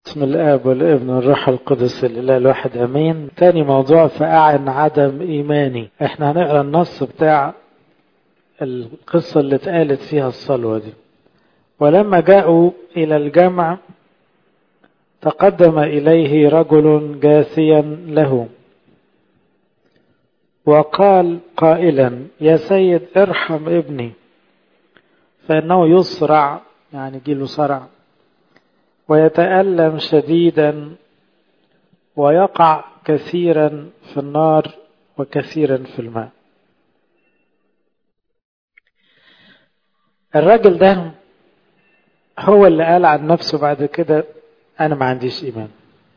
بسم الآب والابن والروح القدس الإله الواحد أمين. تاني موضوع فأعن عدم إيماني. احنا هنقرأ النص بتاع القصة اللي اتقالت فيها الصلوة دي. ولما جاءوا إلى الجمع تقدم إليه رجل جاثيا له وقال قائلا: يا سيد ارحم ابني فإنه يصرع، يعني جيله صرع، ويتألم شديدا ويقع كثيرا في النار وكثيرا في الماء. الراجل ده هو اللي قال عن نفسه بعد كده: أنا ما عنديش إيمان.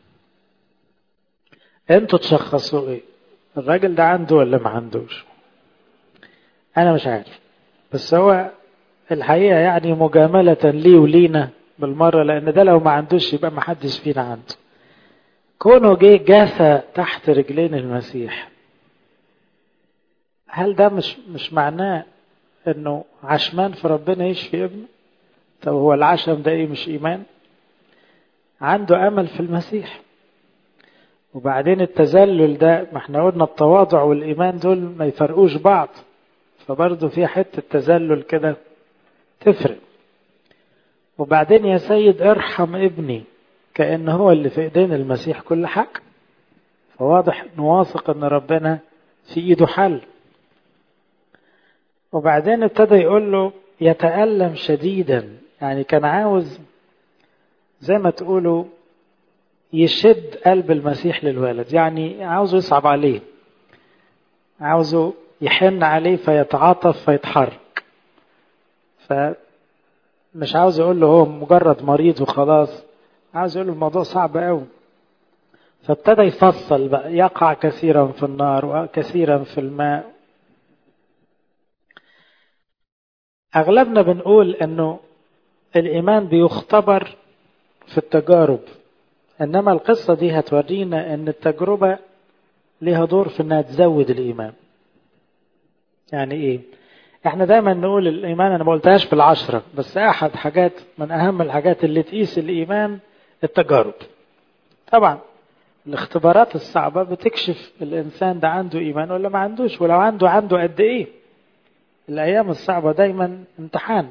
أنتوا تشخصوا إيه؟ الراجل ده عنده ولا ما عندوش؟ أنا مش عارف، بس هو الحقيقة يعني مجاملة لي ولينا بالمرة، لأن ده لو ما عندوش يبقى ما حدش فينا عنده. كونه جاثى تحت رجلين المسيح، هل ده مش معناه انه عشمان في ربنا يشفي ابنه؟ طب هو العشم ده ايه؟ مش ايمان؟ عنده امل في المسيح. وبعدين التذلل ده، ما احنا قلنا التواضع والايمان دول ما يفرقوش بعض، فبرضه في حته تذلل كده تفرق. وبعدين يا سيد ارحم ابني، كأن هو اللي في ايدين المسيح كل حاجه، فواضح انه واثق ان ربنا في ايده حل. وبعدين ابتدى يقول له يتألم شديدا، يعني كان عاوز زي ما تقولوا يشد قلب المسيح للولد، يعني عاوزه يصعب عليه، عاوزه يحن عليه فيتعاطف فيتحرك، فمش عاوز يقول له هو مجرد مريض وخلاص، عاوز يقول له الموضوع صعب قوي. فابتدى يفصل بقى: يقع كثيرا في النار وكثيرا في الماء. أغلبنا بنقول أنه الإيمان بيختبر في التجارب، إنما القصة دي هتورينا أن التجربة لها دور في أنها تزود الإيمان. يعني إيه؟ إحنا دايما نقول الإيمان، أنا ما قلتهاش في العشرة، بس أحد حاجات من أهم الحاجات اللي تقيس الإيمان التجارب. طبعا الاختبارات الصعبة بتكشف الإنسان ده عنده إيمان ولا ما عندوش، ولو عنده قد إيه. الأيام الصعبة دايما امتحان،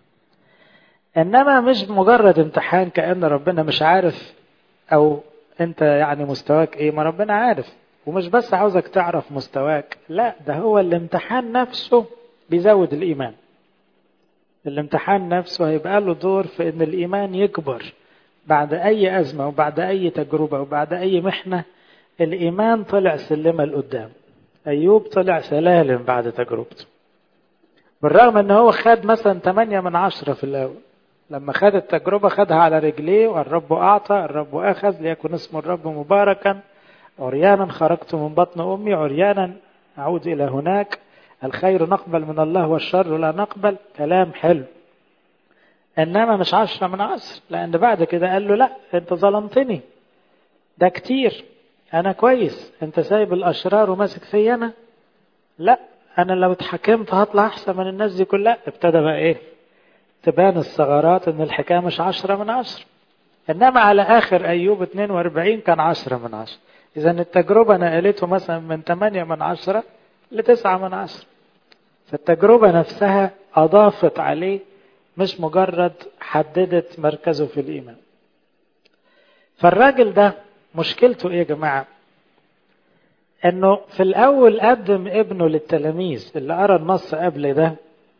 إنما مش مجرد امتحان كأن ربنا مش عارف أو أنت يعني مستواك إيه. ما ربنا عارف، ومش بس عاوزك تعرف مستواك، لا، ده هو الامتحان نفسه بيزود الإيمان. الامتحان نفسه هيبقى له دور في أن الإيمان يكبر بعد أي أزمة وبعد أي تجربة وبعد أي محنة. الإيمان طلع سلمة لقدام. أيوب طلع سلالم بعد تجربته، بالرغم أنه هو خد مثلا 8/10 في الأول. لما خد التجربة خدها على رجليه، والرب أعطى الرب أخذ، ليكن اسم الرب مباركا. عريانا خرجت من بطن أمي، عريانا أعود إلى هناك. الخير نقبل من الله والشر لا نقبل. كلام حلو، إنما مش 10/10، لأن بعد كده قال له: لا، أنت ظلمتني، ده كتير، أنا كويس، أنت سايب الأشرار وماسك في أنا، لا، أنا لو اتحكمت هطلع أحسن من الناس دي كلها. ابتدى بقى إيه؟ تبان الثغرات، ان الحكاية مش 10/10. انما على اخر ايوب 42 كان 10/10. اذا التجربة نقلته مثلا من 8/10 ل9/10. فالتجربة نفسها اضافت عليه، مش مجرد حددت مركزه في الايمان. فالراجل ده مشكلته ايه يا جماعة؟ انه في الاول قدم ابنه للتلاميذ. اللي قرأ النص قبل ده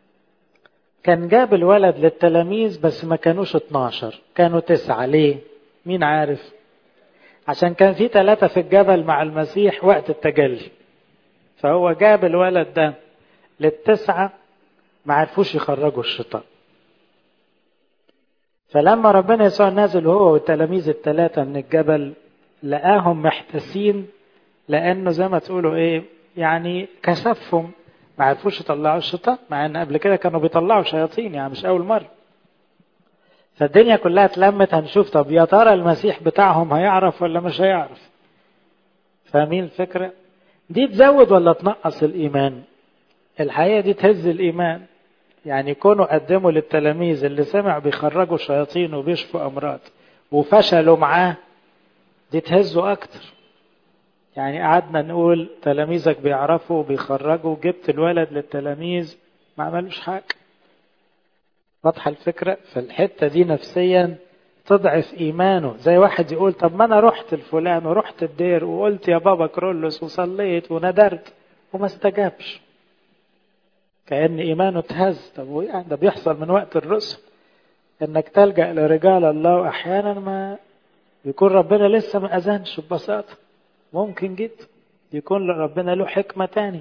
كان جاب الولد للتلاميذ، بس ما كانوش 12، كانوا 9. ليه؟ مين عارف؟ عشان كان في 3 في الجبل مع المسيح وقت التجلي، فهو جاب الولد ده لل9، ما عرفوش يخرجوا الشيطان. فلما ربنا يسوع نازل هو والتلاميذ ال3 من الجبل، لقاهم محتسين، لأنه زي ما تقولوا إيه، يعني كسفهم، ما عرفوش يطلعوا الشيطان، مع ان قبل كده كانوا بيطلعوا شياطين، يعني مش اول مرة. فالدنيا كلها اتلمت، هنشوف طب يا ترى المسيح بتاعهم هيعرف ولا مش هيعرف. فاهمين الفكرة دي؟ تزود ولا تنقص الإيمان؟ الحقيقة دي تهز الإيمان. يعني كونوا قدموا للتلاميذ اللي سمع بيخرجوا شياطين وبيشفوا أمراض وفشلوا معاه دي تهزوا أكتر. يعني قعدنا نقول تلاميذك بيعرفوا وبيخرجوا، جبت الولد للتلاميذ ما عملوش حاجة. واضحة الفكرة؟ فالحتة دي نفسيا تضعف إيمانه. زي واحد يقول طب ما أنا رحت الفلان ورحت الدير وقلت يا بابا كرولوس وصليت وندرت وما استجابش، كأن إيمانه اتهز. طب يعني ده بيحصل من وقت الرسل، إنك تلجأ لرجال الله وأحيانا ما يكون ربنا لسه ما أذنش ببساطة. ممكن جدا يكون ربنا له حكمة تاني.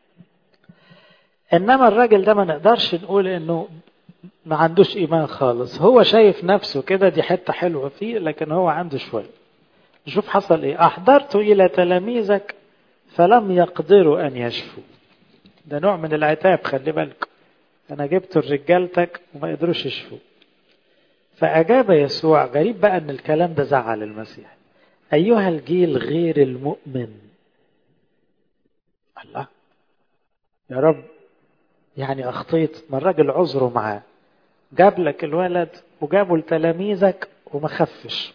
إنما الراجل ده ما نقدرش نقول إنه ما عندوش إيمان خالص، هو شايف نفسه كده، دي حتة حلوة فيه، لكن هو عنده شوية. نشوف حصل إيه. أحضرت إلى تلاميذك فلم يقدروا أن يشفوا. ده نوع من العتاب، خلي بالكم. أنا جبت رجالتك وما قدروش يشفوا. فأجاب يسوع، غريب بقى أن الكلام ده زعل المسيح، أيها الجيل غير المؤمن. الله يا رب، يعني أخطيت؟ ما الراجل عذره معاه، جاب لك الولد وجابوا لتلاميذك وما خفش،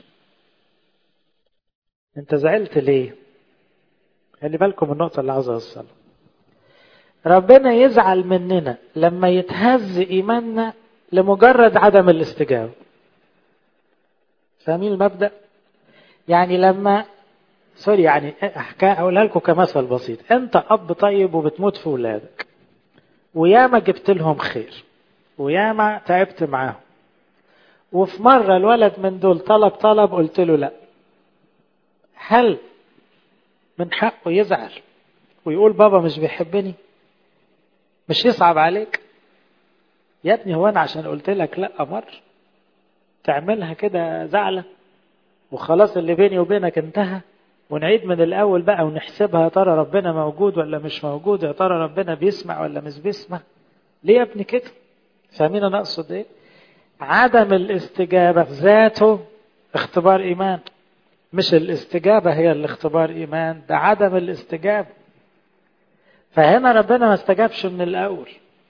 انت زعلت ليه؟ خلي بالكم النقطة اللي عاوز أوصلها. ربنا يزعل مننا لما يتهز إيماننا لمجرد عدم الاستجابة. فاهمين المبدأ؟ يعني لما يعني أقولها لكم كمثل بسيط. أنت أب طيب وبتموت في ولادك، وياما جبت لهم خير وياما تعبت معاهم، وفي مرة الولد من دول طلب قلت له لا، هل من حقه يزعل ويقول بابا مش بيحبني؟ مش يصعب عليك يا ابني؟ هو أنا عشان قلت لك لا مر تعملها كده زعلة وخلاص اللي بيني وبينك انتهى، ونعيد من الأول بقى ونحسبها يا ترى ربنا موجود ولا مش موجود، يا ترى ربنا بيسمع ولا مش بيسمع؟ ليه يا ابني كده؟ فاهمين أنا أقصد إيه؟ عدم الاستجابة في ذاته اختبار إيمان، مش الاستجابة هي اللي اختبار إيمان، ده عدم الاستجابة. فهنا ربنا ما استجابش من الأول،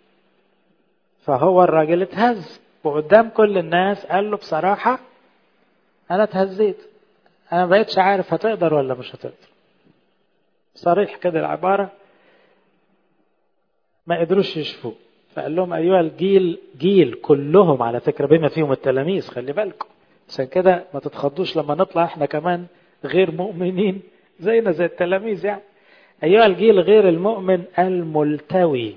فهو الراجل اتهز وقدام كل الناس قال له بصراحة أنا اتهزيت، أنا ما بقيتش عارف هتقدر ولا مش هتقدر. صريح كده العبارة، ما قدروش يشفوا. فقال لهم أيها الجيل، جيل كلهم على فكرة بما فيهم التلاميذ، خلي بالكم، عشان كده ما تتخضوش لما نطلع احنا كمان غير مؤمنين زينا زي التلاميذ. يعني أيها الجيل غير المؤمن الملتوي.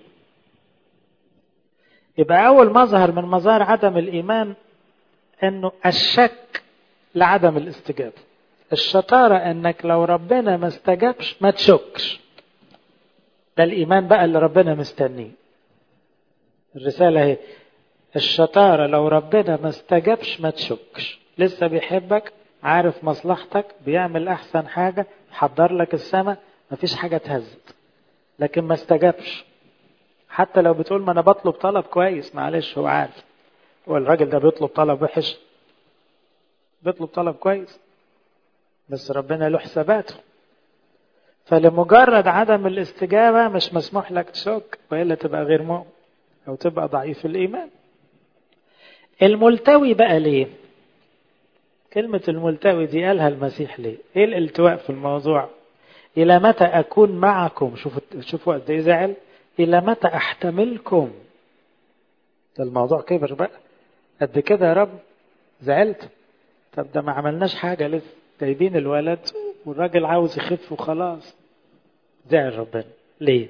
يبقى أول مظهر من مظاهر عدم الإيمان أنه الشك لعدم الاستجابة. الشطارة أنك لو ربنا ما استجابش ما تشكش، ده الإيمان بقى اللي ربنا مستنيه. الرسالة هي الشطارة لو ربنا ما استجابش ما تشكش، لسه بيحبك، عارف مصلحتك، بيعمل أحسن حاجة، حضر لك السماء، ما فيش حاجة تهزت. لكن ما استجابش، حتى لو بتقول ما أنا بطلب طلب كويس، معلش هو عارف هو الراجل ده بيطلب طلب وحش، بيطلب طلب كويس، بس ربنا له حساباته. فلمجرد عدم الاستجابة مش مسموح لك تشك، وإلا تبقى غير مؤمن أو تبقى ضعيف الإيمان. الملتوي بقى ليه؟ كلمة الملتوي دي قالها المسيح ليه؟ إيه الالتواء في الموضوع؟ إلى متى أكون معكم؟ شوفوا قد إيه زعل. إلى متى أحتملكم؟ ده الموضوع كبر بقى قد كده يا رب، زعلت. طب ده ما عملناش حاجة لسه، جايبين الولد والراجل عاوز يخف وخلاص. زعل ربنا ليه؟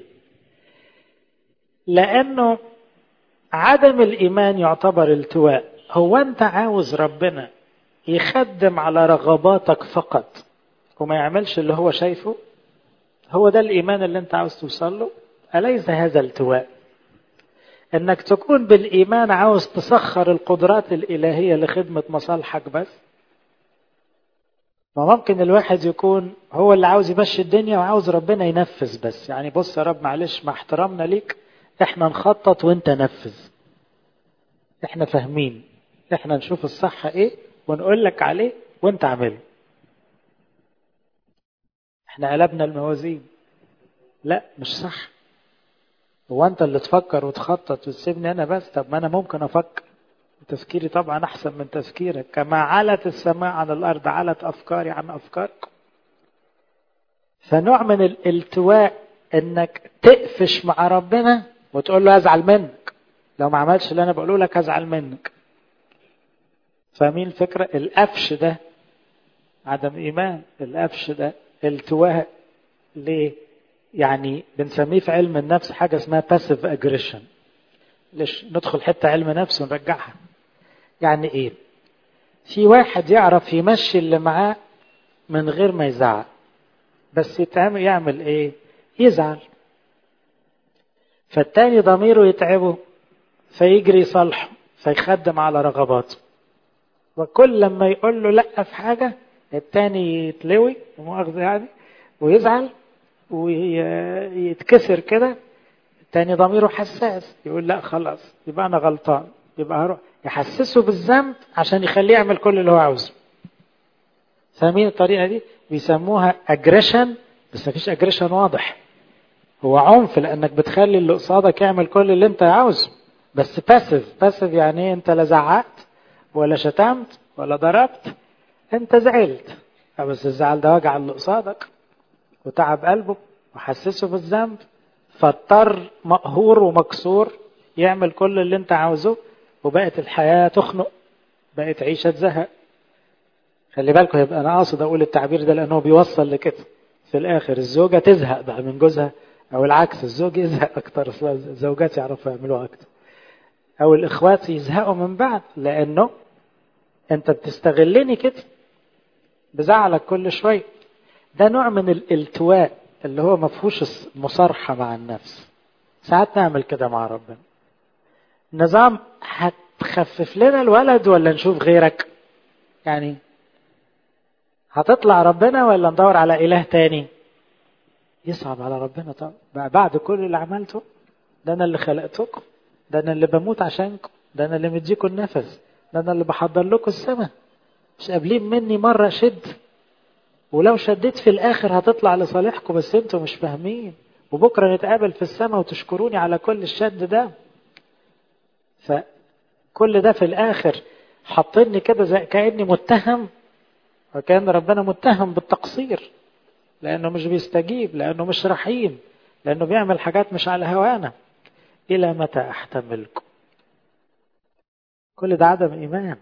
لأنه عدم الإيمان يعتبر التواء. هو أنت عاوز ربنا يخدم على رغباتك فقط وما يعملش اللي هو شايفه؟ هو ده الإيمان اللي أنت عاوز توصل له؟ أليس هذا التواء؟ أنك تكون بالإيمان عاوز تسخر القدرات الإلهية لخدمة مصالحك بس؟ ما ممكن الواحد يكون هو اللي عاوز يمشي الدنيا وعاوز ربنا ينفذ بس. يعني بص يا رب معلش مع احترامنا ليك، احنا نخطط وانت نفذ، احنا فاهمين، احنا نشوف الصح ايه ونقول لك عليه وانت عمله، احنا قلبنا الموازين. لا مش صح. هو انت اللي تفكر وتخطط وتسيبني انا بس؟ طب ما انا ممكن افكر تفكيري طبعا أحسن من تفكيرك، كما علت السماء عن الأرض علت أفكاري عن أفكاركم. فنوع من الالتواء انك تقفش مع ربنا وتقول له ازعل منك لو ما عملش اللي انا بقوله لك، ازعل منك. فاهمين الفكرة؟ القفش ده عدم ايمان، القفش ده التواء. ليه؟ يعني بنسميه في علم النفس حاجة اسمها passive aggression. ليش ندخل حتة علم نفس ونرجعها؟ يعني ايه؟ في واحد يعرف يمشي اللي معاه من غير ما يزعل، بس يعمل ايه؟ يزعل، فالتاني ضميره يتعبه فيجري يصالحه فيخدم على رغباته. وكل لما يقول له لا في حاجة التاني يتلوي مؤاخذة يعني ويزعل ويتكسر كده. التاني ضميره حساس يقول لا خلاص يبقى أنا غلطان، يبقى هروح يحسسه بالذنب عشان يخليه يعمل كل اللي هو عاوزه. فاهمين الطريقة دي؟ بيسموها اجريشن، بس مفيش اجريشن واضح، هو عنف لأنك بتخلي اللي قصادك يعمل كل اللي انت عاوزه. بس باسيف يعني انت لا زعقت ولا شتمت ولا ضربت، انت زعلت، بس الزعل ده وجع اللي قصادك وتعب قلبه وحسسه بالذنب، فاضطر مقهور ومكسور يعمل كل اللي انت عاوزه، وبقت الحياة تخنق، بقت عيشة تزهق. خلي بالكم، يبقى انا قاصد اقول التعبير ده لانه بيوصل لكده. في الاخر الزوجة تزهق بقى من جوزها، او العكس الزوج يزهق اكتر، اصلا الزوجات يعرفوا يعملوها اكتر، او الاخوات يزهقوا من بعض لانه انت بتستغلني كده بزعلك كل شوية. ده نوع من الالتواء اللي هو مفهوش مصارحة مع النفس. ساعات نعمل كده مع ربنا. نظام هتخفف لنا الولد ولا نشوف غيرك؟ يعني هتطلع ربنا ولا ندور على إله تاني؟ يصعب على ربنا طبعا بعد كل اللي عملته. ده أنا اللي خلقتكم، ده أنا اللي بموت عشانكم، ده أنا اللي مديكم النفس، ده أنا اللي بحضر لكم السماء. مش قابلين مني مرة شد، ولو شديت في الآخر هتطلع لصالحكم، بس انتوا مش فاهمين. وبكرة نتقابل في السماء وتشكروني على كل الشد ده. فكل ده في الآخر حطني كده زي كأني متهم، وكأن ربنا متهم بالتقصير، لأنه مش بيستجيب، لأنه مش رحيم، لأنه بيعمل حاجات مش على هوانا. إلى متى أحتملكم؟ كل ده عدم إيمان.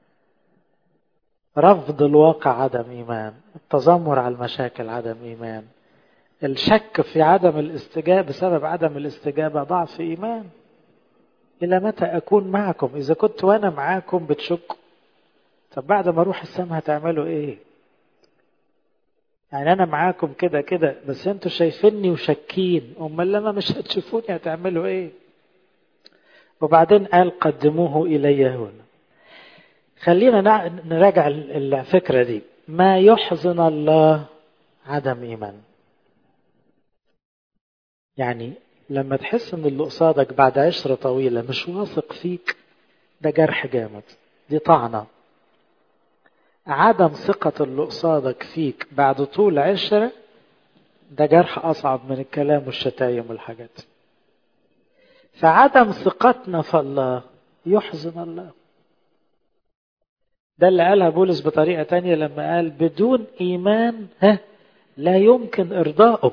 رفض الواقع عدم إيمان، التذمر على المشاكل عدم إيمان، الشك في عدم الاستجابة بسبب عدم الاستجابة ضعف إيمان. إلى متى أكون معكم؟ إذا كنت وأنا معاكم بتشكوا، طب بعد ما أروح السماء هتعملوا إيه؟ يعني أنا معاكم كده كده، بس أنتوا شايفيني وشكين، أمال لما مش هتشوفوني هتعملوا إيه؟ وبعدين قال قدموه إلي هنا. خلينا نراجع الفكرة دي. ما يحزن الله عدم إيمان. يعني لما تحس ان اللي قصادك بعد عشرة طويلة مش واثق فيك، ده جرح جامد، دي طعنة. عدم ثقة اللي قصادك فيك بعد طول عشرة، ده جرح أصعب من الكلام والشتايم والحاجات. فعدم ثقتنا في الله يحزن الله. ده اللي قالها بولس بطريقة تانية لما قال بدون إيمان لا يمكن إرضائه.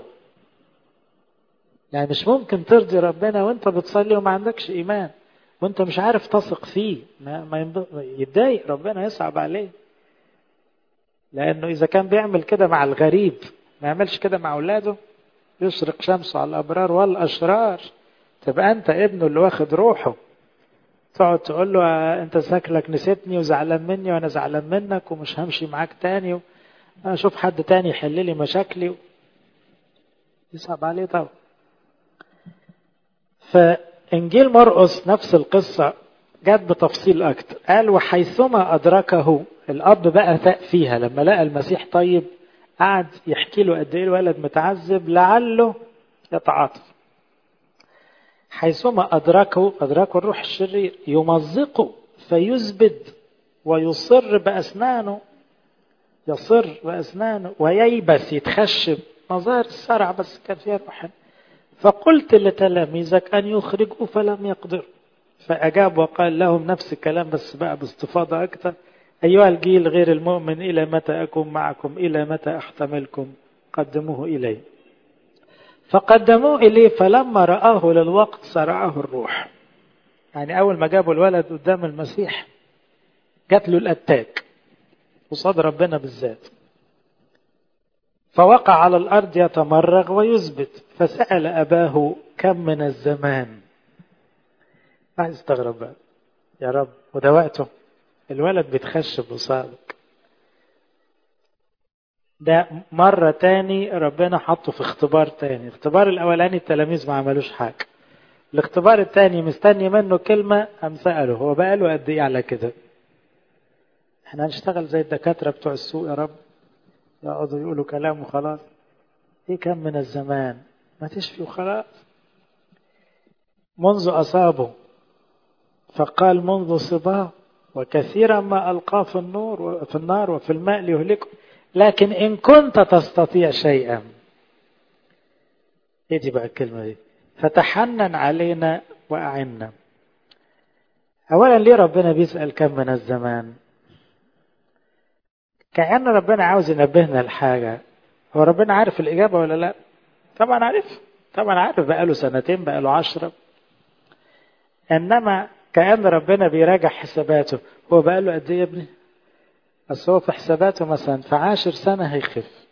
يعني مش ممكن ترضي ربنا وانت بتصلي وما عندكش إيمان، وانت مش عارف تثق فيه. ما يتضايق ربنا، يصعب عليه. لأنه إذا كان بيعمل كده مع الغريب ما يعملش كده مع أولاده. يشرق شمسه على الأبرار والأشرار. تبقى أنت ابنه اللي واخد روحه، تقعد تقول له أنت شكلك نسيتني وزعلان مني وأنا زعلان منك ومش همشي معاك تاني، أشوف حد تاني يحل لي مشاكلي. يصعب عليه طبعا. فإنجيل مرقس نفس القصة جت بتفصيل أكتر. قال وحيثما أدركه الأب بقى ثق فيها لما لقى المسيح طيب، قعد يحكي له قد إيه الولد متعذب لعله يتعاطف. حيثما أدركه الروح الشرير يمزقه فيزبد ويصر بأسنانه، يصر بأسنانه وييبس يتخشب، مظاهر الصرع بس كان فيها روح. فقلت لتلاميذك أن يخرجوا فلم يقدروا. فأجاب وقال لهم نفس الكلام بس بقى باستفاضة أكثر: أيها الجيل غير المؤمن، إلى متى أكون معكم؟ إلى متى أحتملكم؟ قدموه إلي. فقدموه إليه، فلما رآه للوقت صرعه الروح. يعني أول ما جابوا الولد قدام المسيح جات له الأتاك وصاد ربنا بالذات، فوقع على الأرض يتمرغ ويثبت، فسأل أباه: كم من الزمان؟ عايز استغرب بقى، يا رب وده وقته؟ الولد بيتخشب وصادق. ده مرة تاني ربنا حطه في اختبار تاني. اختبار الأولاني التلاميذ ما عملوش حاجة، الاختبار التاني مستني منه كلمة، قام سأله هو بقى له قد ايه على كده؟ احنا هنشتغل زي الدكاترة بتوع السوق يا رب، يقعدوا يقولوا كلام وخلاص. ايه كم من الزمان؟ ما تشفي وخلاص. منذ أصابه، فقال منذ صباه، وكثيرا ما ألقاه في النار وفي الماء ليهلكه، لكن إن كنت تستطيع شيئا. ايه دي بقى الكلمة دي؟ فتحنن علينا وأعنا. أولا ليه ربنا بيسأل كم من الزمان؟ كأن ربنا عاوز ينبهنا الحاجة. هو ربنا عارف الإجابة ولا لا؟ طبعا عارف، طبعا عارف، بقاله سنتين، بقاله 10. إنما كأن ربنا بيراجع حساباته. هو بقاله قد إيه يا ابني؟ بس هو في حساباته مثلا في 10 سنة هيخف.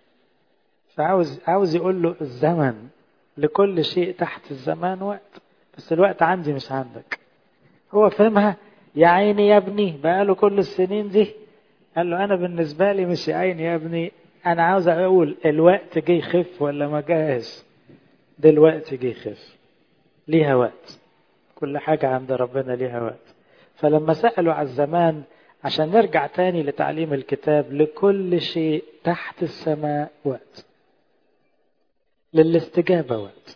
فعاوز يقول له الزمن، لكل شيء تحت الزمان وقت، بس الوقت عندي مش عندك. هو فهمها، يا عيني يا ابني بقاله كل السنين دي. قال له أنا بالنسبة لي مش يا عيني يا ابني، أنا عاوز أقول الوقت جه يخف ولا ما جاهز؟ دلوقتي جه يخف. ليها وقت، كل حاجة عند ربنا ليها وقت. فلما سألوا على الزمان، عشان نرجع تاني لتعليم الكتاب: لكل شيء تحت السماء وقت، للاستجابة وقت.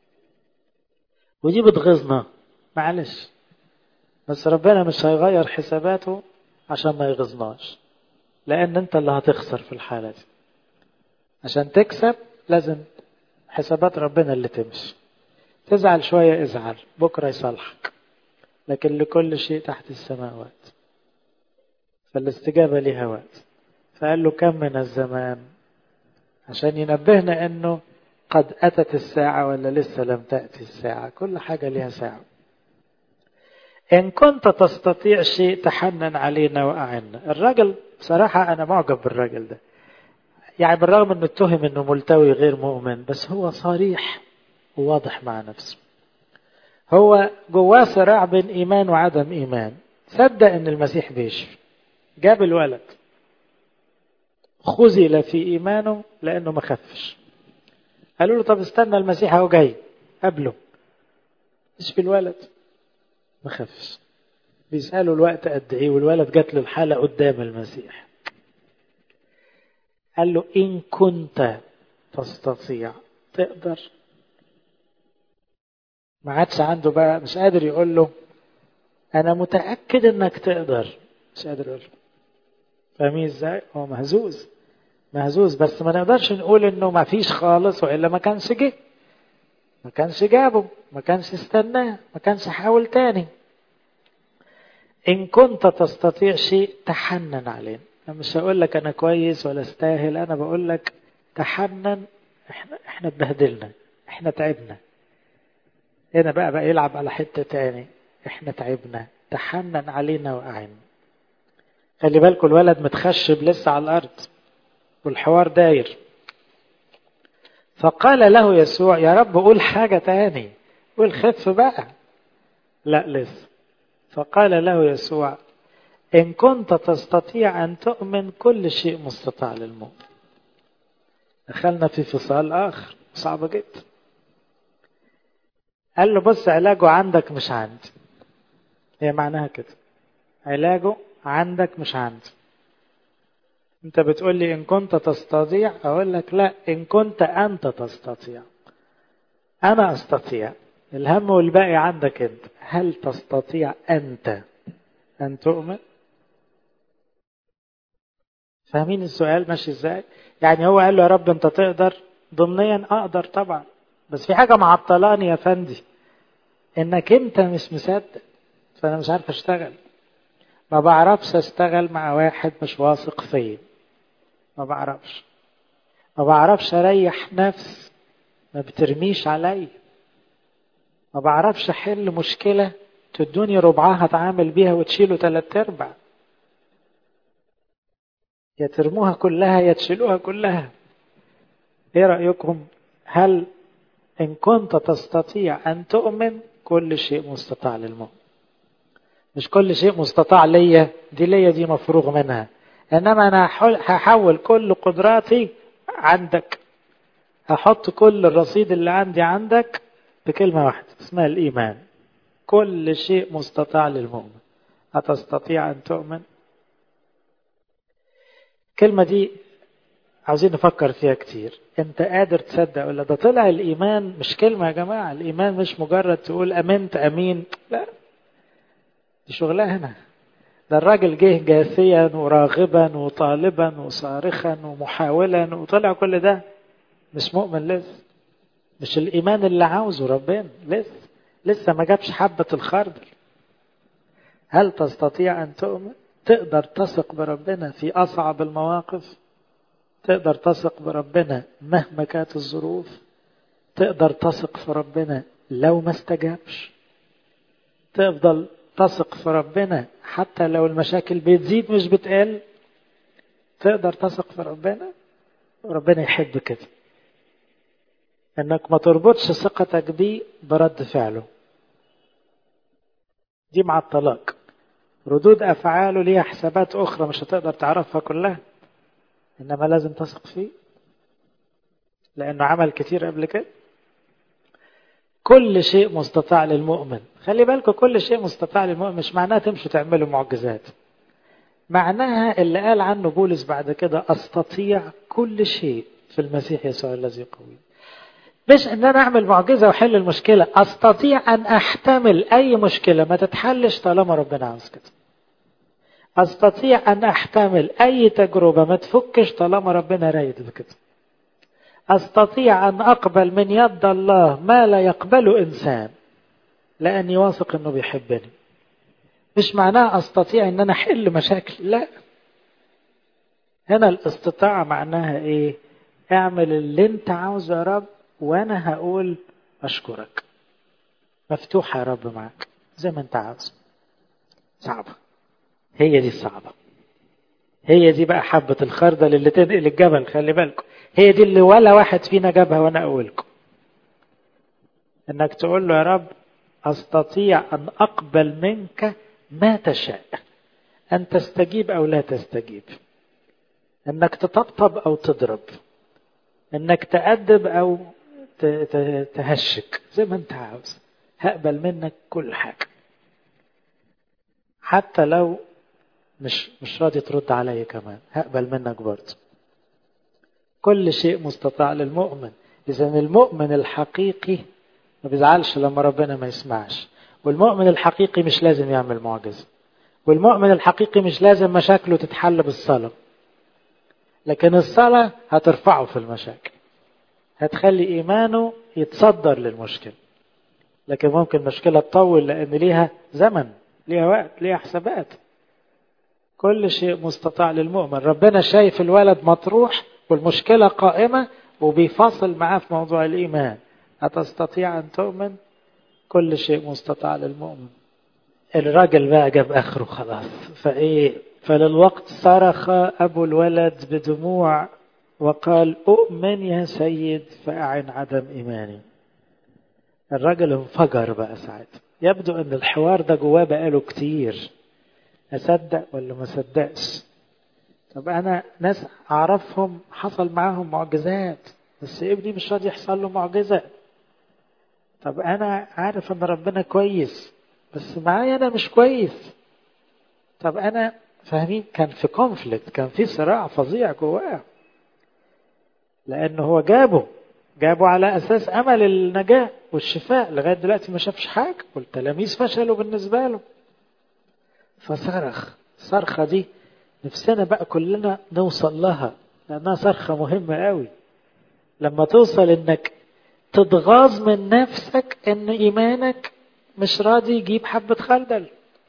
ودي بتغيظنا، معلش، بس ربنا مش هيغير حساباته عشان ما يغيظناش، لأن أنت اللي هتخسر في الحالة دي. عشان تكسب لازم حسابات ربنا اللي تمشي. تزعل شوية ازعل، بكرة يصالحك، لكن لكل شيء تحت السماء وقت. فالاستجابة لها وقت. فقال له كم من الزمان، عشان ينبهنا انه قد اتت الساعة ولا لسه لم تأتي الساعة. كل حاجة لها ساعة. ان كنت تستطيع شيء تحنن علينا وأعنا. الراجل بصراحة انا معجب بالراجل ده، يعني بالرغم انه اتهم انه ملتوي غير مؤمن، بس هو صريح وواضح مع نفسه. هو جواه صراع بين ايمان وعدم ايمان. صدق ان المسيح بيشفي، جاب الولد، خذل في ايمانه لانه ما خفش. قالوا له طب استنى المسيح اهو جاي قبله، اشفي الولد، ما خفش. بيسألوا الوقت قد ايه، والولد جات له الحالة قدام المسيح. قال له ان كنت تستطيع، تقدر. ما عادش عنده بقى، مش قادر يقول له انا متأكد انك تقدر، مش قادر يقول له. فاهمين ازاي؟ هو مهزوز، مهزوز. بس ما نقدرش نقول انه ما فيش خالص، والا ما كانش جه، ما كانش جابه، ما كانش استناه، ما كانش حاول تاني. ان كنت تستطيع شيء تحنن علينا. انا مش هقول لك انا كويس ولا استاهل، انا بقول لك تحنن. احنا اتبهدلنا، احنا تعبنا. هنا بقى يلعب على حتة تاني، احنا تعبنا، تحنن علينا وأعنا. خلي بالكم الولد متخشب لسه على الأرض والحوار داير. فقال له يسوع: يا رب قول حاجة تاني، قول خف بقى. لا لسه. فقال له يسوع: إن كنت تستطيع أن تؤمن كل شيء مستطاع للمؤمن. دخلنا في فصال آخر صعب جدا. قال له بص، علاجه عندك مش عندي. هي معناها كده، علاجه عندك مش عندي. انت بتقول لي ان كنت تستطيع، اقول لك لا، ان كنت انت تستطيع. انا استطيع، الهم والباقي عندك انت. هل تستطيع انت ان تؤمن؟ فاهمين السؤال ماشي ازاي؟ يعني هو قال له يا رب انت تقدر، ضمنيا اقدر طبعا، بس في حاجة معطلاني يا فندي، انك انت مش مصدق. فأنا مش عارف أشتغل. ما بعرفش أشتغل مع واحد مش واثق فيه. ما بعرفش أريح نفس ما بترميش علي. ما بعرفش أحل مشكلة تدوني ربعها أتعامل بيها وتشيلوا 3/4. يا ترموها كلها يا تشيلوها كلها. ايه رأيكم؟ هل إن كنت تستطيع أن تؤمن كل شيء مستطاع للمؤمن. مش كل شيء مستطاع ليا، دي مفروغ منها. إنما أنا هحول كل قدراتي عندك. هحط كل الرصيد اللي عندي عندك بكلمة واحدة اسمها الإيمان. كل شيء مستطاع للمؤمن. هتستطيع أن تؤمن؟ الكلمة دي عاوزين نفكر فيها كتير. انت قادر تصدق ولا؟ ده طلع الإيمان مش كلمة يا جماعة. الإيمان مش مجرد تقول أمنت أمين، لا، دي شغلها هنا. ده الراجل جه جاثيا وراغبا وطالبا وصارخا ومحاولا وطلع كل ده مش مؤمن لسه. مش الإيمان اللي عاوزه ربنا لسه ما جابش حبة الخردل. هل تستطيع أن تؤمن؟ تقدر تثق بربنا في أصعب المواقف؟ تقدر تثق بربنا مهما كانت الظروف؟ تقدر تثق في ربنا لو ما استجابش؟ تفضل تثق في ربنا حتى لو المشاكل بتزيد مش بتقل؟ تقدر تثق في ربنا؟ ربنا يحب كده، انك ما تربطش ثقتك بيه برد فعله. دي مع الطلاق ردود افعاله ليها حسابات اخرى مش هتقدر تعرفها كلها، انما لازم تثق فيه لانه عمل كتير قبل كده. كل شيء مستطاع للمؤمن. خلي بالكم، كل شيء مستطاع للمؤمن مش معناها تمشوا تعملوا معجزات. معناها اللي قال عنه بولس بعد كده استطيع كل شيء في المسيح يسوع الذي يقوي. مش ان انا اعمل معجزة واحل المشكلة. استطيع ان احتمل اي مشكلة ما تتحلش طالما ربنا عاوز كده. استطيع ان احتمل اي تجربة ما تفكش طالما ربنا رايد بكده. استطيع ان اقبل من يد الله ما لا يقبله انسان لاني واثق انه بيحبني. مش معناه استطيع ان انا احل مشاكل، لا. هنا الاستطاعة معناها ايه؟ اعمل اللي انت عاوزه يا رب وانا هقول اشكرك. مفتوحة يا رب معك زي ما انت عاوز. صعبة، هي دي الصعبة. هي دي بقى حبة الخردل اللي تنقل الجبل. خلي بالكم، هي دي اللي ولا واحد فينا جابها وانا اقولكم. انك تقول له يا رب استطيع ان اقبل منك ما تشاء، ان تستجيب او لا تستجيب، انك تطبطب او تضرب، انك تأدب او تهشك زي ما انت عاوز. هقبل منك كل حاجة حتى لو مش راضي ترد عليا كمان هقبل منك برضه. كل شيء مستطاع للمؤمن. إذا المؤمن الحقيقي ما بيزعلش لما ربنا ما يسمعش، والمؤمن الحقيقي مش لازم يعمل معجزة، والمؤمن الحقيقي مش لازم مشاكله تتحل بالصلاة، لكن الصلاة هترفعه في المشاكل، هتخلي إيمانه يتصدر للمشكلة. لكن ممكن مشكلة تطول لأن ليها زمن، ليها وقت، ليها حسابات. كل شيء مستطاع للمؤمن. ربنا شايف الولد مطروح والمشكلة قائمة وبيفاصل معاه في موضوع الإيمان. هتستطيع أن تؤمن؟ كل شيء مستطاع للمؤمن. الراجل بقى جاب آخره خلاص. فللوقت صرخ أبو الولد بدموع وقال أؤمن يا سيد فأعن عدم إيماني. الراجل انفجر بقى ساعتها. يبدو أن الحوار ده جواه بقاله كتير، أصدق ولا ما صدقش. طب أنا ناس أعرفهم حصل معاهم معجزات بس ابني مش راضي يحصل له معجزة. طب أنا عارف أن ربنا كويس بس معايا أنا مش كويس. طب أنا فاهمين كان في كونفليكت، كان في صراع فظيع جواه، لأنه هو جابه على أساس أمل النجاة والشفاء. لغاية دلوقتي ما شافش حاجة والتلاميذ فشلوا بالنسبة له. فصرخ صرخة دي نفسنا بقى كلنا نوصل لها لأنها صرخة مهمة قوي. لما توصل إنك تتغاظ من نفسك إن إيمانك مش راضي يجيب حبة خردل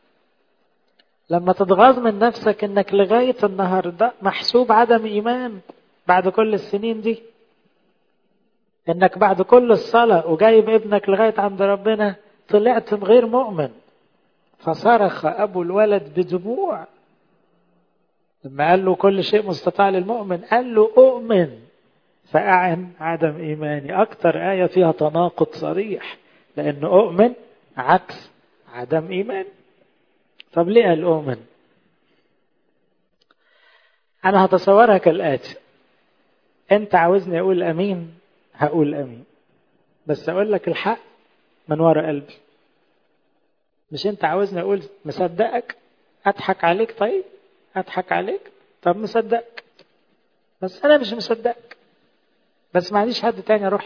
لما تتغاظ من نفسك انك لغاية النهاردة محسوب عدم ايمان بعد كل السنين دي، انك بعد كل الصلاة وجايب ابنك لغاية عند ربنا طلعت غير مؤمن. فصرخ ابو الولد بدموع لما قال له كل شيء مستطاع للمؤمن، قال له اؤمن فأعن عدم ايماني. اكتر آية فيها تناقض صريح، لان اؤمن عكس عدم ايمان. طب ليه قال اؤمن؟ انا هتصورها كالآتي: انت عاوزني اقول امين، هقول امين، بس اقول لك الحق من ورا قلبي. مش انت عاوزني اقول مصدقك، اضحك عليك؟ طيب اضحك عليك، طب مصدقك، بس انا مش مصدقك، بس ما عنديش حد تاني اروح.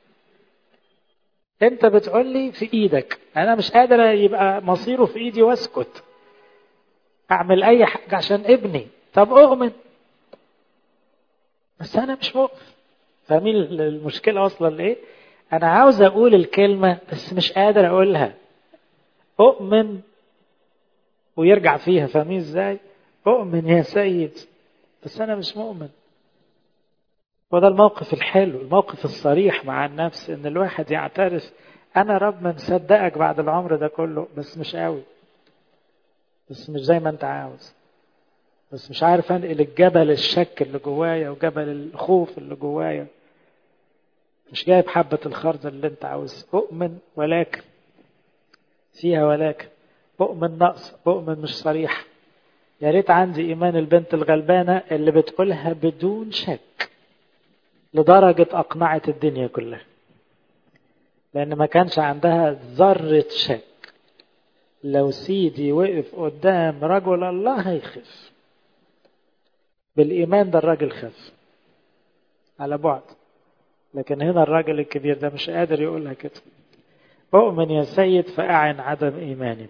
انت بتقول لي في ايدك، انا مش قادر يبقى مصيره في ايدي واسكت، اعمل اي حاجه عشان ابني. طب اؤمن، بس انا مش مؤمن. فاهمين المشكله واصله لايه؟ انا عاوز اقول الكلمه بس مش قادر اقولها. اؤمن ويرجع فيها. فاهمين ازاي؟ اؤمن يا سيد، بس انا مش مؤمن. وده الموقف الحلو، الموقف الصريح مع النفس، ان الواحد يعترف انا رب مصدقك بعد العمر ده كله، بس مش قوي، بس مش زي ما انت عاوز، بس مش عارف انقل الجبل الشك اللي جوايا وجبل الخوف اللي جوايا، مش جايب حبة الخردل اللي انت عاوز. اؤمن ولكن فيها ولكن، اؤمن نقص، اؤمن مش صريح. يا ريت عندي ايمان البنت الغلبانة اللي بتقولها بدون شك لدرجة اقنعت الدنيا كلها، لان ما كانش عندها ذرة شك لو سيدي وقف قدام رجل الله هيخف. بالايمان ده الراجل خف على بعد، لكن هنا الراجل الكبير ده مش قادر يقولها كده. اؤمن يا سيد فأعن عدم ايماني.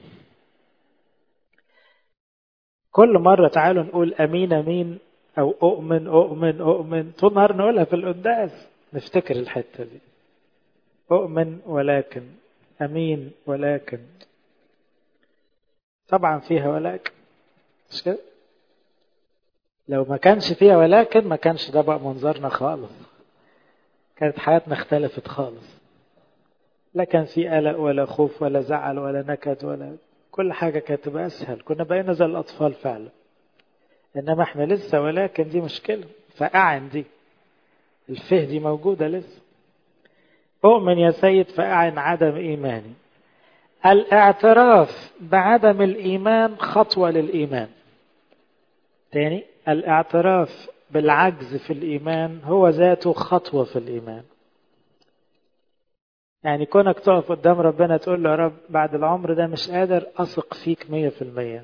كل مرة تعالوا نقول امين امين او اؤمن اؤمن اؤمن، طول النهار نقولها في القداس، نفتكر الحتة دي. اؤمن ولكن، امين ولكن، طبعا فيها ولكن، مش كده؟ لو ما كانش فيها ولكن ما كانش ده بقى منظرنا خالص، كانت حياتنا اختلفت خالص. لا كان في قلق ولا خوف ولا زعل ولا نكد ولا، كل حاجة كانت تبقى أسهل، كنا بقينا زي الأطفال فعلا. إنما إحنا لسه ولكن دي مشكلة. فأعن دي، الفه دي موجودة لسه. أؤمن يا سيد فأعن عدم إيماني. الاعتراف بعدم الإيمان خطوة للإيمان. تاني، الاعتراف بالعجز في الإيمان هو ذاته خطوة في الإيمان. يعني كونك تقف قدام ربنا تقول له يا رب بعد العمر ده مش قادر أثق فيك 100%،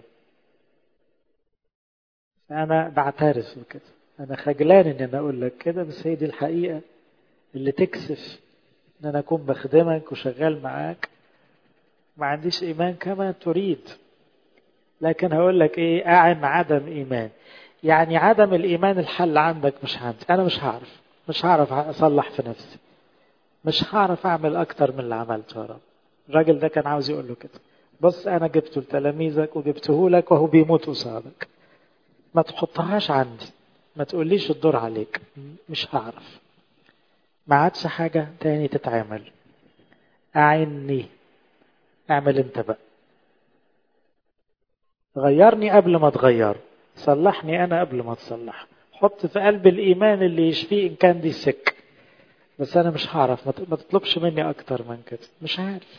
أنا بعترف بكده، أنا خجلان إن أنا أقول لك كده، بس هي دي الحقيقة اللي تكسف إن أنا أكون بخدمك وشغال معاك، ما عنديش إيمان كما تريد، لكن هقول لك إيه؟ أعن عدم إيمان. يعني عدم الإيمان الحل عندك مش عندي، أنا مش هعرف أصلح في نفسي، مش هعرف أعمل أكتر من اللي عملته يا رب. الراجل ده كان عاوز يقول له كده، بص أنا جبته لتلاميذك وجبته لك وهو بيموت قصادك، ما تحطهاش عندي، ما تقوليش الدور عليك، مش هعرف، ما عادش حاجة تاني تتعمل، أعني، اعمل انت بقى، غيرني قبل ما تغير، صلحني أنا قبل ما تصلح، حط في قلب الإيمان اللي يشفيه إن كان دي السك، بس أنا مش هعرف، ما تطلبش مني أكتر من كده، مش عارف.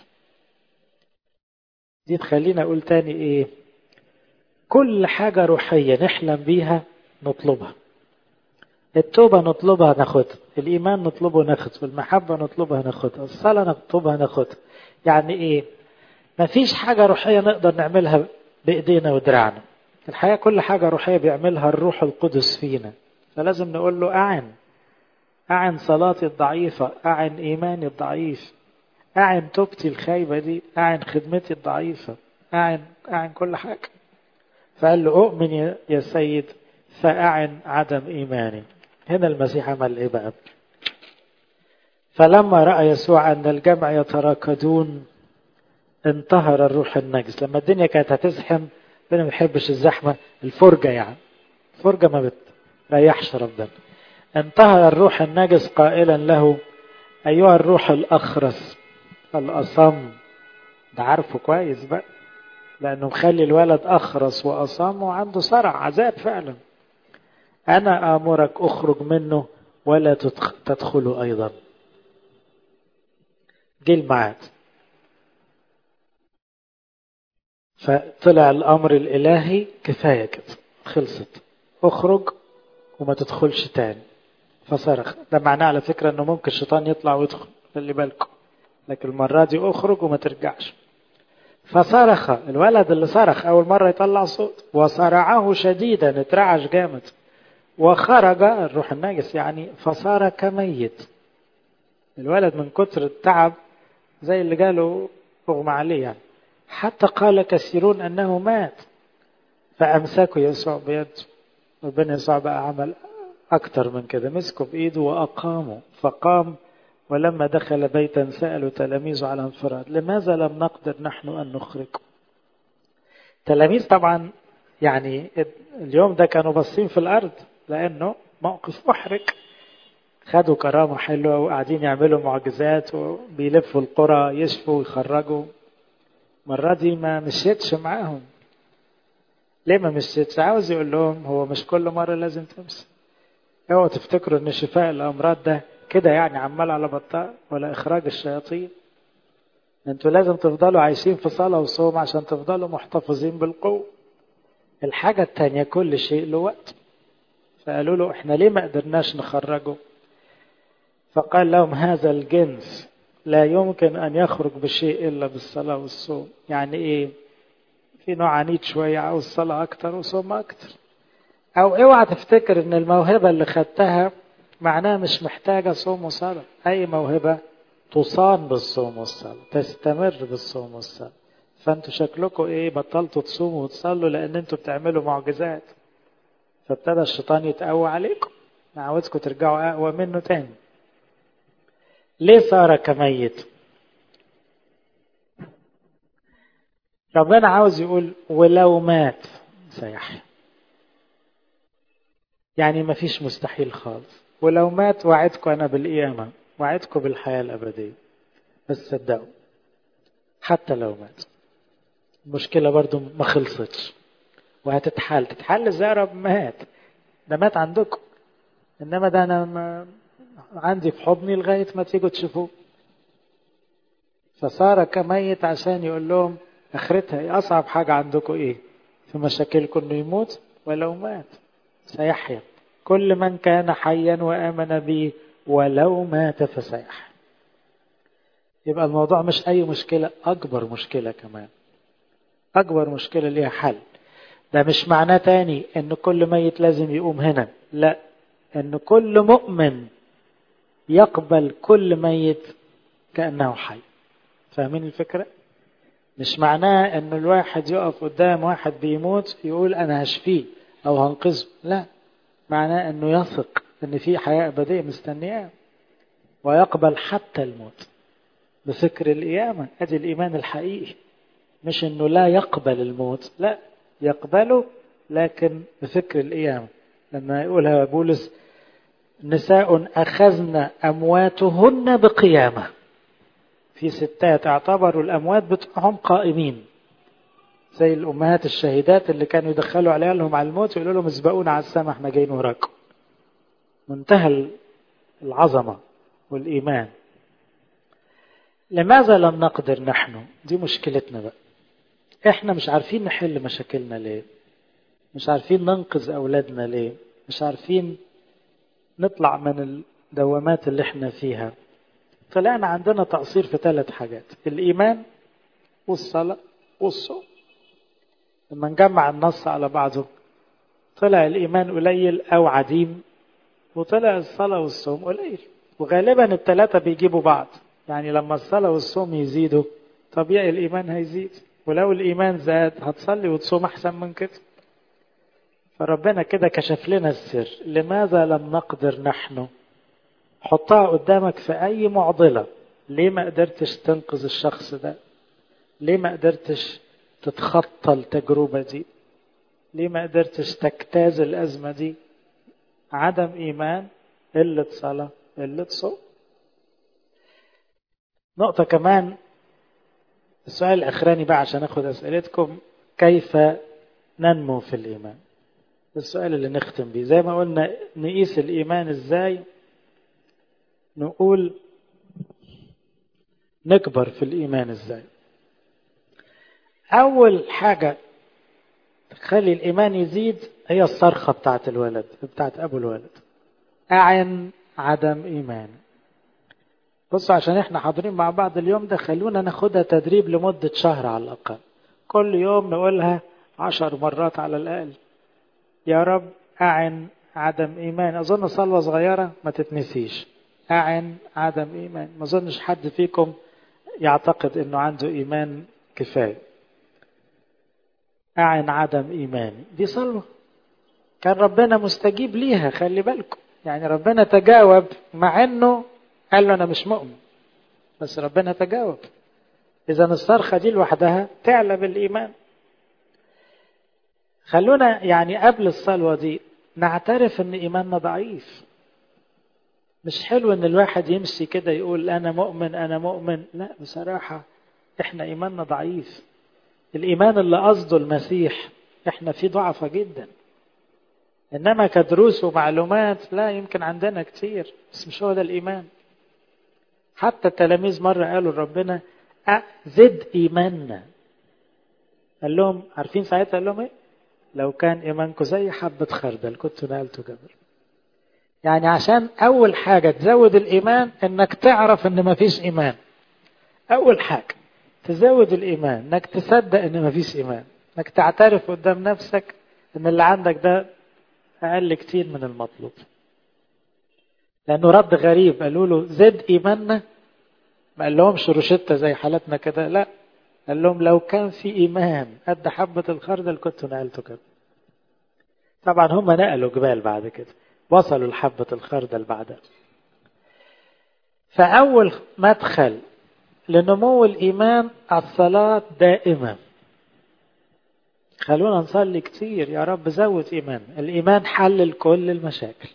دي تخلينا أقول تاني إيه؟ كل حاجة روحية نحلم بيها نطلبها، التوبة نطلبها ناخدها، الإيمان نطلبه ناخد، المحبة نطلبها ناخدها، الصلاة نطلبها ناخدها. يعني إيه؟ مفيش حاجة روحية نقدر نعملها بإيدينا ودراعنا، الحقيقة كل حاجة روحية بيعملها الروح القدس فينا، فلازم نقول له أعن صلاتي الضعيفة، أعن إيماني الضعيف، أعن توبتي الخايبة دي، أعن خدمتي الضعيفة، أعن كل حاجة. فقال له أؤمن يا سيد فأعن عدم إيماني. هنا المسيح عمل إيه بقى؟ فلما رأى يسوع أن الجمع يتراكدون انتهر الروح النجس. لما الدنيا كانت هتزحم ربنا ما بيحبش الزحمة، الفرجة يعني، الفرجة ما بتريحش ربنا. انتهى الروح النجس قائلا له: أيها الروح الأخرس الأصم. ده عارفه كويس بقى، لأنه مخلي الولد أخرس وأصم وعنده صرع عذاب فعلا. أنا آمرك أخرج منه ولا تدخله أيضا. جه الميعاد، فطلع الأمر الإلهي كفاية كده، خلصت، أخرج وما تدخلش تاني. فصرخ. ده معناه على فكرة أنه ممكن الشيطان يطلع ويدخل، خلي بالكم، لكن المرة دي أخرج وما ترجعش. فصرخ الولد اللي صرخ أول مرة يطلع صوت، وصرعه شديدا، اترعش جامد، وخرج الروح النجس يعني، فصار كميت. الولد من كتر التعب زي اللي جاله أغمى عليه يعني، حتى قال كثيرون أنه مات. فأمسكوا يسوع بيده. ربنا يسوع بقى عمل أكتر من كده، مسكوا بإيده وأقاموا، فقام. ولما دخل بيتا سألوا تلاميذه على انفراد: لماذا لم نقدر نحن أن نخرجه؟ تلاميذ طبعا يعني اليوم ده كانوا باصين في الأرض، لأنه موقف محرج. خدوا كرامة حلوة وقاعدين يعملوا معجزات وبيلفوا القرى يشفوا ويخرجوا. مرة دي ما مشيتش معاهم. ليه ما مشيتش؟ عاوز يقول لهم هو مش كل مرة لازم تمشي. اوعوا تفتكروا ان شفاء الامراض ده كده يعني عمال على بطال، ولا اخراج الشياطين. انتوا لازم تفضلوا عايشين في صلاة وصوم عشان تفضلوا محتفظين بالقوة. الحاجة التانية كل شيء له وقت. فقالوا له: احنا ليه ما قدرناش نخرجه؟ فقال لهم: هذا الجنس لا يمكن ان يخرج بشيء الا بالصلاة والصوم. يعني ايه؟ في نوع عنيد شوية، عاوز صلاة اكتر وصوم اكتر. او اوعى تفتكر ان الموهبة اللي خدتها معناها مش محتاجة صوم وصلاة. اي موهبة تصان بالصوم والصلاة، تستمر بالصوم والصلاة. فانتوا شكلكم ايه؟ بطلتوا تصوموا وتصلوا لان انتوا بتعملوا معجزات، فابتدى الشيطان يتقوى عليكم. انا عاوزكم ترجعوا اقوى منه تاني. ليه صار كميت؟ ربنا عاوز يقول ولو مات سيحيا. يعني ما فيش مستحيل خالص. ولو مات وعدكم انا بالقيامة، وعدكم بالحياة الابدية. بس صدقوا، حتى لو مات المشكلة برضو ما خلصتش، وهتتحل. تتحل ازاي؟ رب مات، ده مات عندكم، انما ده انا عندي في حضني لغاية ما تيجوا تشوفوه. فصار كميت عشان يقول لهم اخرتها ايه؟ اصعب حاجة عندكم ايه في مشاكلكم؟ انه يموت. ولو مات سيحيا. كل من كان حيا وآمن بي ولو مات فسيحيا. يبقى الموضوع مش اي مشكلة، اكبر مشكلة كمان، اكبر مشكلة ليها حل. ده مش معناه تاني ان كل ميت لازم يقوم هنا، لا، ان كل مؤمن يقبل كل ميت كأنه حي. فاهمين الفكرة؟ مش معناه ان الواحد يقف قدام واحد بيموت يقول انا هشفيه او هنقذه، لا، معناه انه يثق ان في حياة ابدية مستنياه، ويقبل حتى الموت بفكر القيامة. ادي الايمان الحقيقي، مش انه لا يقبل الموت، لا، يقبله لكن بفكر القيامة. لما يقولها بولس: نساء أخذن أمواتهن بقيامة. في ستات اعتبروا الأموات بتوعهم قائمين، زي الأمهات الشهيدات اللي كانوا يدخلوا عيالهم على الموت ويقولوا لهم اسبقونا على السماء احنا جايين وراكم. منتهى العظمة والإيمان. لماذا لم نقدر نحن؟ دي مشكلتنا بقى. احنا مش عارفين نحل مشاكلنا ليه؟ مش عارفين ننقذ أولادنا ليه؟ مش عارفين نطلع من الدوامات اللي احنا فيها. طلعنا عندنا تقصير في 3 حاجات: الإيمان والصلاة والصوم. لما نجمع النص على بعضه طلع الإيمان قليل أو عديم، وطلع الصلاة والصوم قليل. وغالبا ال3 بيجيبوا بعض. يعني لما الصلاة والصوم يزيدوا طبيعي الإيمان هيزيد، ولو الإيمان زاد هتصلي وتصوم أحسن من كده. فربنا كده كشف لنا السر. لماذا لم نقدر نحن؟ حطها قدامك في أي معضلة. ليه ما قدرتش تنقذ الشخص ده؟ ليه ما قدرتش تتخطى التجربة دي؟ ليه ما قدرتش تجتاز الأزمة دي؟ عدم إيمان، قلة صلاة، قلة صوم. نقطة كمان، السؤال الأخراني بقى عشان أخذ أسئلتكم، كيف ننمو في الإيمان؟ السؤال اللي نختم بيه، زي ما قلنا نقيس الإيمان إزاي؟ نقول نكبر في الإيمان إزاي؟ أول حاجة تخلي الإيمان يزيد هي الصرخة بتاعت الولد، بتاعت أبو الولد، أعن عدم إيمان. بصوا عشان احنا حاضرين مع بعض اليوم ده، خلونا ناخدها تدريب لمدة شهر على الأقل، كل يوم نقولها 10 مرات على الأقل. يا رب أعن عدم إيمان. أظن صلوة صغيرة ما تتنسيش، أعن عدم إيمان. ما أظنش حد فيكم يعتقد أنه عنده إيمان كفاية. أعن عدم إيماني، دي صلوة كان ربنا مستجيب ليها، خلي بالكم. يعني ربنا تجاوب مع أنه قال له أنا مش مؤمن، بس ربنا تجاوب. إذا الصرخة دي لوحدها تعلى بالإيمان. خلونا يعني قبل الصلوة دي نعترف أن إيماننا ضعيف. مش حلو أن الواحد يمشي كده يقول أنا مؤمن أنا مؤمن، لا، بصراحة إحنا إيماننا ضعيف. الإيمان اللي قصده المسيح إحنا فيه ضعفة جدا، إنما كدروس ومعلومات لا، يمكن عندنا كتير، بس مش هو ده الإيمان. حتى التلاميذ مرة قالوا لربنا زد إيماننا. قال لهم، عارفين ساعتها قال لهم إيه؟ لو كان إيمانكم زي حبة خردل كنت نقلته جبل. يعني عشان أول حاجة تزود الإيمان إنك تعرف إن مفيش إيمان. أول حاجة تزود الإيمان إنك تصدق إن مفيش إيمان، إنك تعترف قدام نفسك إن اللي عندك ده أقل كتير من المطلوب. لأنه رد غريب، قالوا له زد إيماننا، ما قال لهمش روشتة زي حالتنا كده، لا، قال لهم لو كان في إيمان قد حبة الخردل كنت نقلته كده. طبعا هم نقلوا جبال بعد كده، وصلوا لحبة الخردل بعدها. فأول مدخل لنمو الإيمان الصلاة دائمة. خلونا نصلي كتير، يا رب زود إيمان. الإيمان حل لكل المشاكل.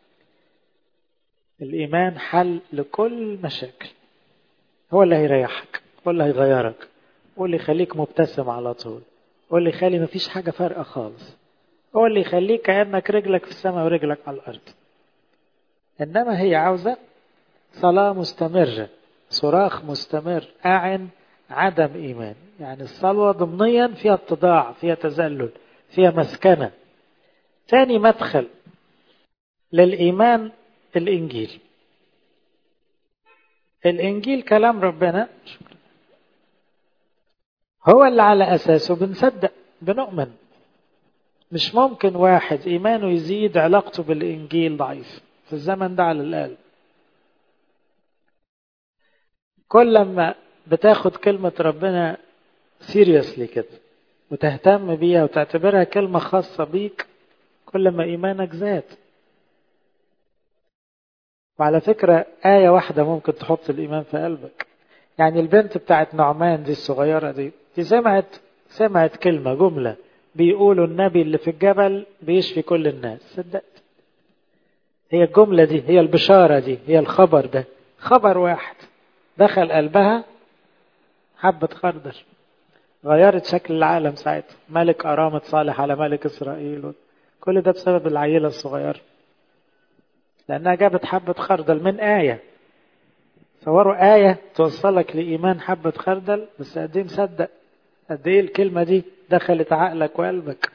الإيمان حل لكل مشاكل. هو اللي هيريحك، هو اللي هيغيرك، هو اللي يخليك مبتسم على طول، هو اللي يخلي مفيش حاجة فارقة خالص، هو اللي يخليك كأنك رجلك في السماء ورجلك على الأرض. إنما هي عاوزة صلاة مستمرة، صراخ مستمر، أعن عدم إيمان. يعني الصلوة ضمنيا فيها اتضاع، فيها تذلل، فيها مسكنة. ثاني مدخل للإيمان الإنجيل. الإنجيل كلام ربنا، هو اللي على أساسه بنصدق بنؤمن. مش ممكن واحد إيمانه يزيد علاقته بالإنجيل ضعيف في الزمن ده على الأقل. كل لما بتاخد كلمة ربنا سيريسلي كده وتهتم بيها وتعتبرها كلمة خاصة بيك، كل ما إيمانك زاد. وعلى فكرة آية واحدة ممكن تحط الإيمان في قلبك. يعني البنت بتاعت نعمان دي الصغيرة دي سمعت كلمة، جملة بيقولوا النبي اللي في الجبل بيشفي كل الناس، صدقت. هي الجملة دي، هي البشارة دي، هي الخبر ده، خبر واحد دخل قلبها حبة خردل، غيرت شكل العالم ساعتها. ملك أرام اتصالح على ملك إسرائيل، كل ده بسبب العيلة الصغيرة، لأنها جابت حبة خردل من آية. صوروا آية توصلك لإيمان حبة خردل، بس قد إيه مصدق، قد إيه الكلمة دي دخلت عقلك وقلبك.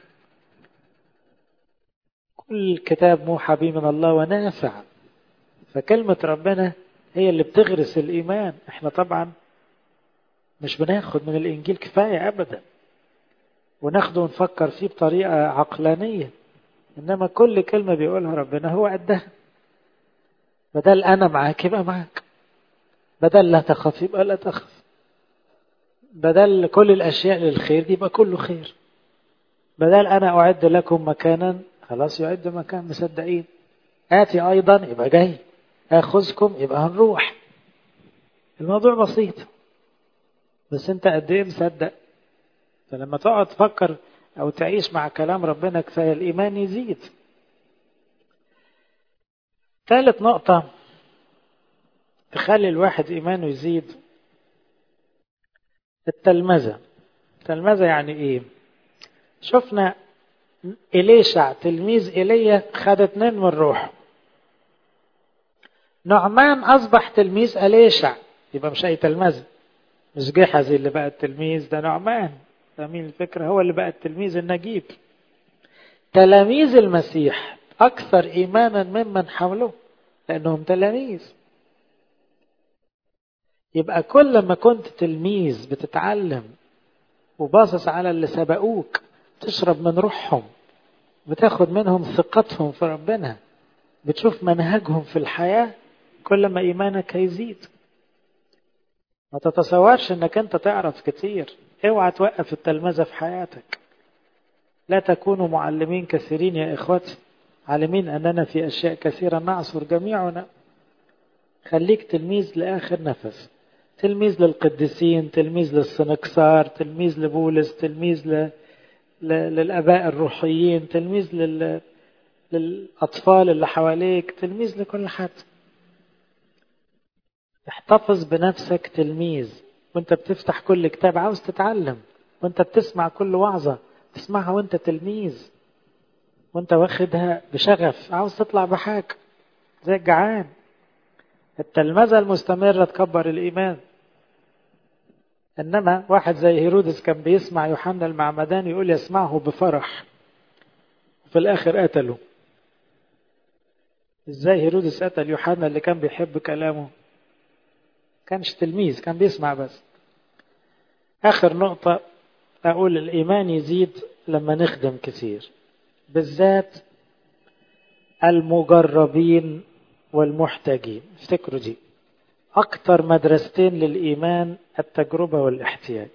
كل كتاب موحى به من الله ونافع، فكلمة ربنا هي اللي بتغرس الإيمان. احنا طبعا مش بناخد من الإنجيل كفاية أبدا، وناخده ونفكر فيه بطريقة عقلانية، إنما كل كلمة بيقولها ربنا هو قدها. بدل أنا معاك يبقى معاك، بدل لا تخف يبقى لا تخف، بدل كل الأشياء للخير يبقى كله خير، بدل أنا أعد لكم مكانا خلاص يعد مكان. مصدقين آتي أيضا يبقى جاي، أخذكم يبقى هنروح. الموضوع بسيط، بس أنت قد إيه مصدق. فلما تقعد تفكر أو تعيش مع كلام ربنا كفاية الإيمان يزيد. ثالث نقطة تخلي الواحد إيمانه يزيد، التلمذة. التلمذة يعني إيه؟ شفنا إليشع تلميذ إيليا خد 2 من روحه. نعمان أصبح تلميذ إليشع، يبقى مش أي تلمذة، مش جحزي اللي بقى التلميذ، ده نعمان. فاهمين الفكرة؟ هو اللي بقى التلميذ النجيب. تلاميذ المسيح أكثر إيمانا ممن حوله لأنهم تلاميذ. يبقى كل ما كنت تلميذ بتتعلم وباصص على اللي سبقوك، تشرب من روحهم، بتاخد منهم ثقتهم في ربنا، بتشوف منهجهم في الحياة، كل ما إيمانك هيزيد. ما تتصورش انك انت تعرف كتير، اوعى توقف التلمذة في حياتك. لا تكونوا معلمين كثيرين يا إخوتي، عالمين أننا في أشياء كثيرة نعصر جميعنا. خليك تلميذ لآخر نفس، تلميذ للقديسين، تلميذ للسنكسار، تلميذ لبولس، تلميذ للآباء الروحيين، تلميذ للأطفال اللي حواليك، تلميذ لكل حد. احتفظ بنفسك تلميذ، وانت بتفتح كل كتاب عاوز تتعلم، وانت بتسمع كل وعظة تسمعها وانت تلميذ، وانت واخدها بشغف عاوز تطلع بحاجة زي الجعان. التلمذة المستمرة تكبر الإيمان. إنما واحد زي هيرودس كان بيسمع يوحنا المعمدان يقول يسمعه بفرح، في الآخر قتله. إزاي هيرودس قتل يوحنا اللي كان بيحب كلامه؟ كانش تلميذ، كان بيسمع بس. آخر نقطة أقول الإيمان يزيد لما نخدم كثير، بالذات المجربين والمحتاجين. افتكروا دي أكتر مدرستين للإيمان، التجربة والاحتياج.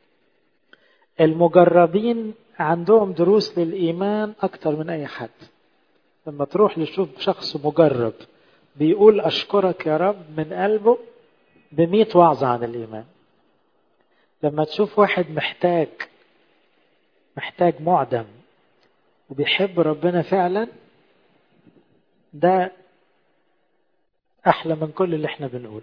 المجربين عندهم دروس للإيمان أكتر من أي حد. لما تروح لشوف شخص مجرب بيقول أشكرك يا رب من قلبه، ب100 وعظة عن الإيمان. لما تشوف واحد محتاج معدم وبيحب ربنا فعلا، ده أحلى من كل اللي احنا بنقوله.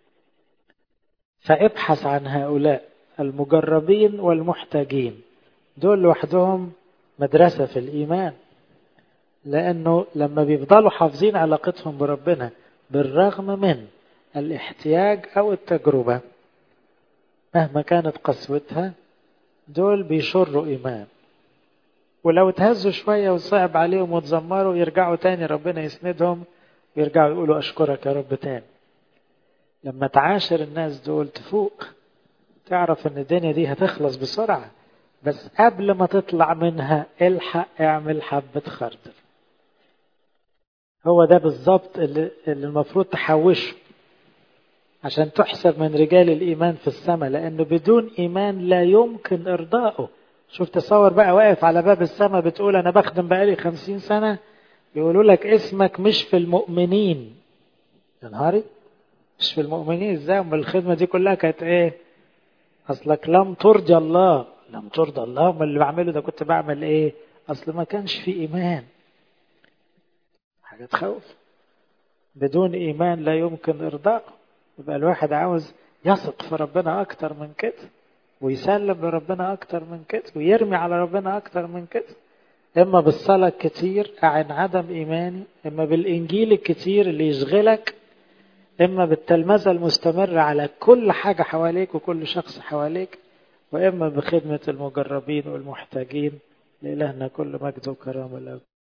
فابحث عن هؤلاء المجربين والمحتاجين، دول لوحدهم مدرسة في الإيمان. لأنه لما بيفضلوا حافظين علاقتهم بربنا بالرغم من الاحتياج أو التجربة مهما كانت قسوتها، دول بيشروا إيمان. ولو تهزوا شوية وصعب عليهم وتزمروا، يرجعوا تاني ربنا يسندهم ويرجعوا يقولوا أشكرك يا رب تاني. لما تعاشر الناس دول تفوق، تعرف ان الدنيا دي هتخلص بسرعة، بس قبل ما تطلع منها الحق اعمل حبة خردل. هو ده بالظبط اللي المفروض تحوشه عشان تحسب من رجال الإيمان في السماء، لأنه بدون إيمان لا يمكن إرضائه. شوف تصور بقى واقف على باب السماء بتقول أنا بخدم بقالي 50 سنة، يقولوا لك اسمك مش في المؤمنين. يا نهاري، مش في المؤمنين ازاي؟ أم الخدمة دي كلها كانت ايه؟ أصلك لم ترضي الله. لم ترضى الله؟ ما اللي بعمله ده كنت بعمل ايه؟ أصل ما كانش في إيمان. حاجة تخوف. بدون إيمان لا يمكن إرضاء. يبقى الواحد عاوز يثق في ربنا أكتر من كده، ويسلم لربنا أكتر من كده، ويرمي على ربنا أكتر من كده. إما بالصلاة الكتير عن عدم إيماني، إما بالإنجيل الكتير اللي يشغلك، إما بالتلمذة المستمرة على كل حاجة حواليك وكل شخص حواليك، وإما بخدمة المجربين والمحتاجين. لإلهنا كل مجد وكرامة.